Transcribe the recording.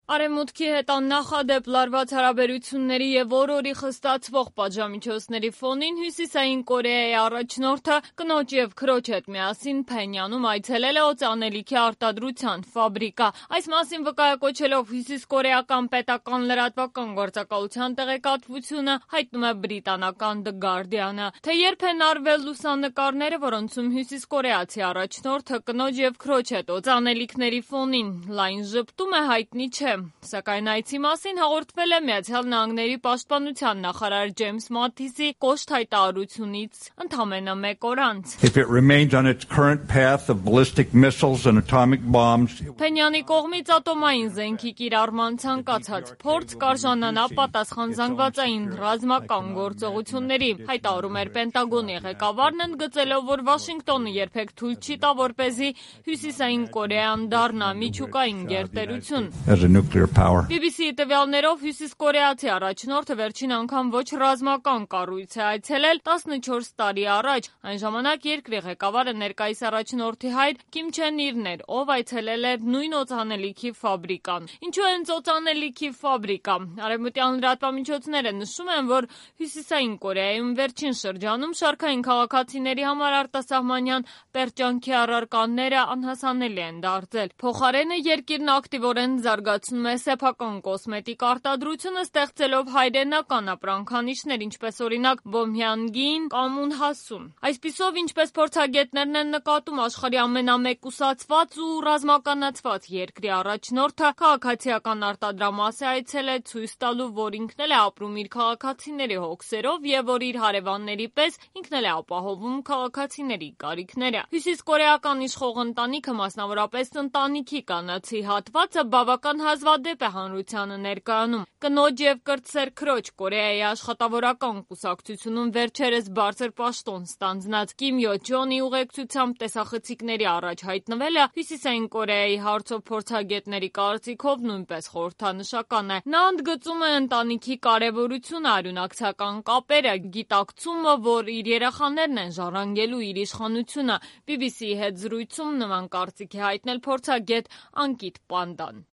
Արևմուտքի հետ աննախադեպ լարված հարաբերությունների և օր-օրի խստացվող պատժամիջոցների ֆոնին Հյուսիսային Կորեայի առաջնորդը կնոջ և քրոջ հետ միասին Փենյանում այցելել է օծանելիքի արտադրության ֆաբրիկա։ Այս մասին վկայակոչելով հյուսիսկորեական պետական լրատվական գործակալության տեղեկատվությունը հայտնում է բրիտանական The Guardian-ը։ Թե երբ են արվել լուսանկարները, որոնցում հյուսիսկորեացի առաջնորդը կնոջ և քրոջ հետ օծանելիքների ֆոնին լայն ժպտում է, հայտնի չէ։ Սակայն այցի մասին հաղորդվել է Միացյալ Նահանգների պաշտպանության նախարար Ջեյմս Մաթիսի կոշտ հայտարարությունից ընդամենը մեկ օր անց։ Փենյանի կողմից ատոմային զենքի կիրառման ցանկացած փորձ կարժանանա պատասխան զանգվածային ռազմական գործողությունների, հայտարարում էր Պենտագոնի ղեկավարն, ընդգծելով, որ Վաշինգտոնը երբեք թույլ չի տա, որպեսզի Հյուսիսային Կորեան դառնա միջուկային գերտերություն։ BBC-ի տվյալներով հյուսիսկորեացի առաջնորդը վերջին անգամ ոչ ռազմական կառույց է այցելել 14 տարի առաջ։ Այն ժամանակ երկրի ղեկավարը ներկայիս առաջնորդի հայր Կիմ Չեն Իրն էր, ով այցելել էր նույն օծանելիքի ֆաբրիկան։ Ինչու են օծանելիքի ֆաբրիկա։ Արևմտյան լրատվամիջոցները նշում են, որ Հյուսիսային Կորեայում վերջին շրջանում շարքային քաղաքացիների համար արտասահմանյան պերճանքի առարկաները անհասանելի են դարձել։ Փոխարենը երկիրն ակտիվորեն զարգացնում է սեփական կոսմետիկ արտադրությունը, ստեղծելով հայրենական ապրանքանիշեր, ինչպես օրինակ Բոմհյանգին կամ Ունհասում։ Այսպիսով, ինչպես փորձագետներն են նկատում, աշխարհի ամենամեկուսացված ու ռազմականացված երկրի առաջնորդը քաղաքացիական արտադրամաս է այցելել ցույց տալու, որ ինքն էլ է ապրում իր քաղաքացիների հոգսերով և որ իր հարևանների պես ինքն էլ է ապահովում քաղաքացիների կարիքները։ Հյուսիսկորեական իշխող ընտանիքը, մասնավորապես ընտանիքի կանացի հատվածը, բավական հազվադեպ է հանրությանը ներկայանում։ Կնոջ և կրտսեր քրոջ Կորեայի աշխատավորական կուսակցությունում վերջերս բարձր պաշտոն ստանձնած Կիմ Յո Չոնի ուղեկցությամբ տեսախցիկների առաջ հայտնվելը Հյուսիսային Կորեայի հարցով փորձագետների կարծիքով նույնպես խորհրդանշական է։ Նա ընդգծում է ընտանիքի կարևորությունը, արյունակցական կապերը, գիտակցումը, որ իր երեխաներն են ժառանգելու իր իշխանությունը։ BBC-ի հետ զրույցում նման կարծիք է հայտնել փորձագետ Անկիտ Պանդան։